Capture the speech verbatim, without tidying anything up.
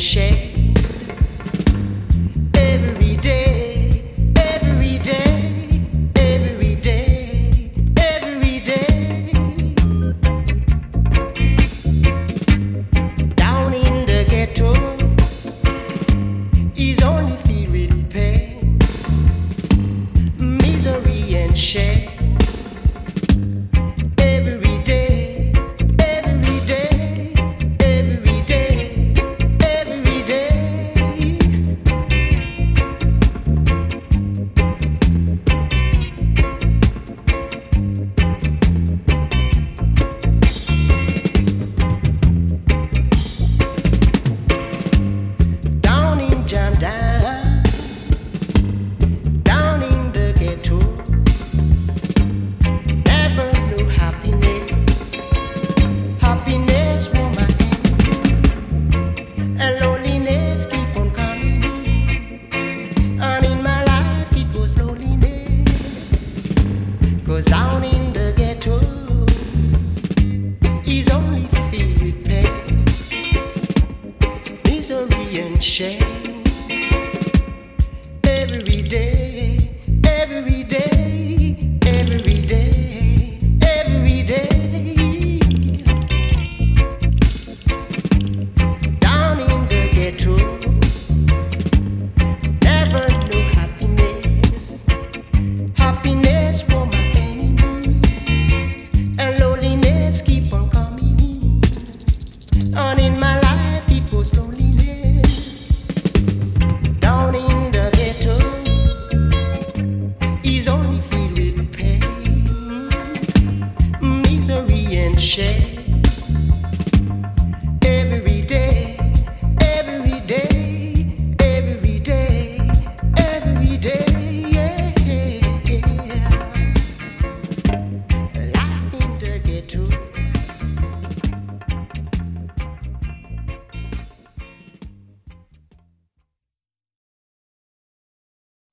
shame. Every day, every day, every day, every day. Down in the ghetto, he's only filled with pain, misery and shame. Cause down in the ghetto, he's only filled with pain, misery and shame. Every day, every day, every day, every day. Down in the ghetto, never know happiness, happiness for my and loneliness keep on coming on in my life.